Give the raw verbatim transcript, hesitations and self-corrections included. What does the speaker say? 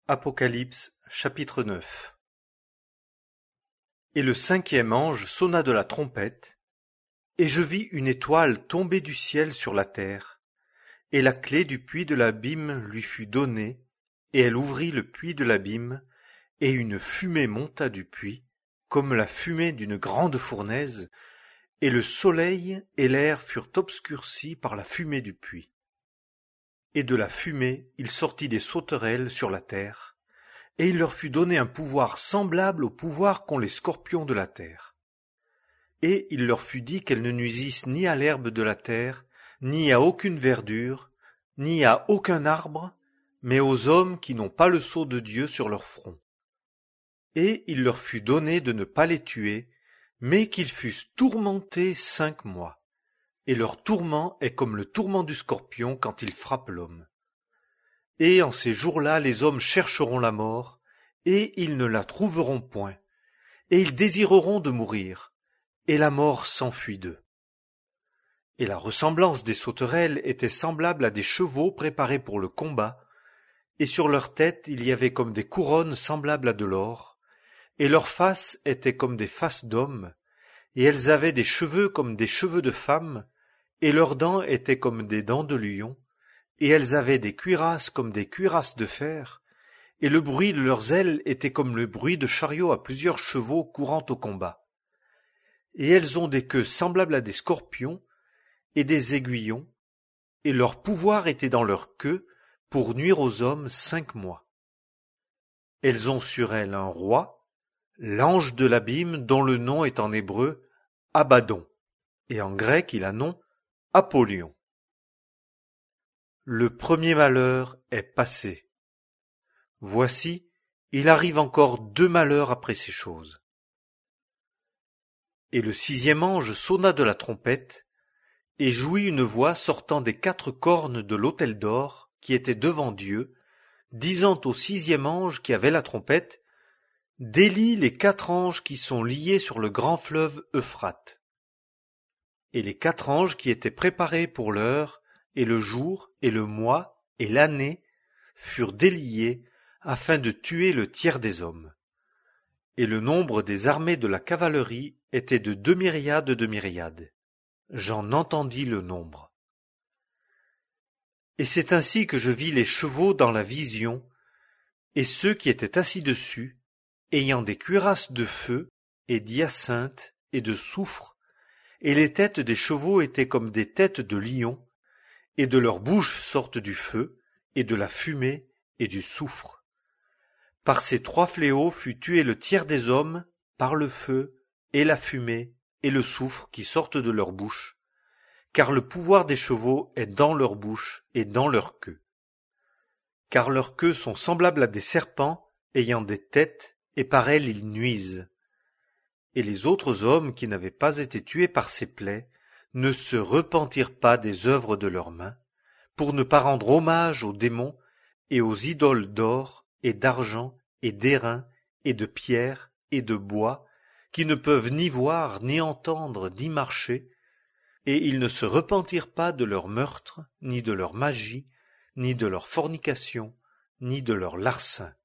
Apocalypse chapitre neuf. Et le cinquième ange sonna de la trompette, et je vis une étoile tomber du ciel sur la terre, et la clé du puits de l'abîme lui fut donnée, et elle ouvrit le puits de l'abîme, et une fumée monta du puits, comme la fumée d'une grande fournaise, et le soleil et l'air furent obscurcis par la fumée du puits. Et de la fumée il sortit des sauterelles sur la terre, et il leur fut donné un pouvoir semblable au pouvoir qu'ont les scorpions de la terre. Et il leur fut dit qu'elles ne nuisissent ni à l'herbe de la terre, ni à aucune verdure, ni à aucun arbre, mais aux hommes qui n'ont pas le sceau de Dieu sur leur front. Et il leur fut donné de ne pas les tuer, mais qu'ils fussent tourmentés cinq mois. Et leur tourment est comme le tourment du scorpion quand il frappe l'homme. Et en ces jours-là, les hommes chercheront la mort, et ils ne la trouveront point, et ils désireront de mourir, et la mort s'enfuit d'eux. Et la ressemblance des sauterelles était semblable à des chevaux préparés pour le combat, et sur leur tête il y avait comme des couronnes semblables à de l'or, et leurs faces étaient comme des faces d'hommes, et elles avaient des cheveux comme des cheveux de femmes, et leurs dents étaient comme des dents de lion, et elles avaient des cuirasses comme des cuirasses de fer, et le bruit de leurs ailes était comme le bruit de chariots à plusieurs chevaux courant au combat. Et elles ont des queues semblables à des scorpions, et des aiguillons, et leur pouvoir était dans leur queue pour nuire aux hommes cinq mois. Elles ont sur elles un roi, l'ange de l'abîme, dont le nom est en hébreu Abaddon, et en grec il a nom Apollyon. Le premier malheur est passé. Voici, il arrive encore deux malheurs après ces choses. Et le sixième ange sonna de la trompette, et jouit une voix sortant des quatre cornes de l'autel d'or qui était devant Dieu, disant au sixième ange qui avait la trompette, « Délie les quatre anges qui sont liés sur le grand fleuve Euphrate. » Et les quatre anges qui étaient préparés pour l'heure, et le jour, et le mois, et l'année, furent déliés, afin de tuer le tiers des hommes. Et le nombre des armées de la cavalerie était de deux myriades de myriades. J'en entendis le nombre. Et c'est ainsi que je vis les chevaux dans la vision, et ceux qui étaient assis dessus, ayant des cuirasses de feu, et d'hyacinthe, et de soufre, et les têtes des chevaux étaient comme des têtes de lions, et de leur bouche sortent du feu, et de la fumée, et du soufre. Par ces trois fléaux fut tué le tiers des hommes, par le feu, et la fumée, et le soufre qui sortent de leur bouche, car le pouvoir des chevaux est dans leur bouche et dans leur queue. Car leurs queues sont semblables à des serpents, ayant des têtes, et par elles ils nuisent. Et les autres hommes qui n'avaient pas été tués par ces plaies ne se repentirent pas des œuvres de leurs mains, pour ne pas rendre hommage aux démons et aux idoles d'or et d'argent et d'airain et de pierre et de bois, qui ne peuvent ni voir, ni entendre, ni marcher, et ils ne se repentirent pas de leur meurtre, ni de leur magie, ni de leur fornication, ni de leur larcin.